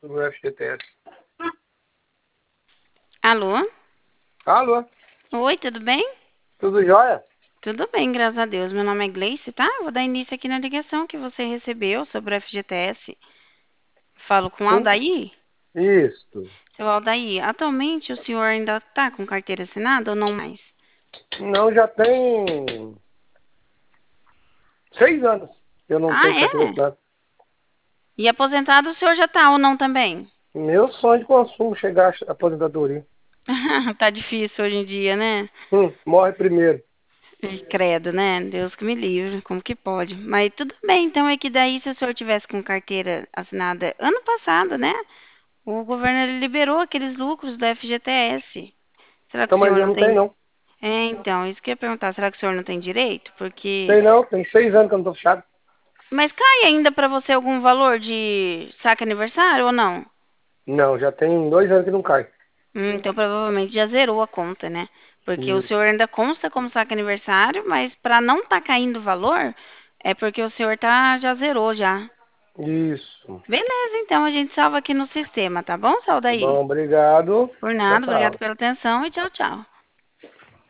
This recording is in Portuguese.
do FGTS. Alô? Alô, Oi, tudo bem? tudo jóia? Tudo bem, graças a Deus. Meu nome é Gleice, tá? Vou dar início aqui na ligação que você recebeu sobre o FGTS. Falo com o Sim, Aldair? isso. Seu Aldair, atualmente o senhor ainda está com carteira assinada ou não mais? Não, já tem 6 anos que eu não Ah, tenho carteira é? assinada. E aposentado o senhor já tá ou não também? Meu sonho de consumo chegar à aposentadoria. Tá difícil hoje em dia, né? Morre primeiro. Credo, né? Deus que me livre, como que pode? Mas tudo bem, então é que daí se o senhor tivesse com carteira assinada ano passado, né? O governo ele liberou aqueles lucros do FGTS. Será que Então, o mas senhor eu não não tenho, tem? não. É, então, isso que eu ia perguntar. Será que o senhor não tem direito? Porque. Tem não, tem 6 anos que eu não tô fechado. Mas cai ainda pra você algum valor de saque aniversário ou não? Não, já tem 2 anos que não cai. Então provavelmente já zerou a conta, né? Porque o senhor Isso, ainda consta como saque aniversário, mas pra não tá caindo o valor, é porque o senhor tá já zerou já. isso. Beleza, então a gente salva aqui no sistema, tá bom, Tá Saldaí? bom, obrigado. Por Tchau, nada, obrigado tchau. pela atenção e tchau, tchau.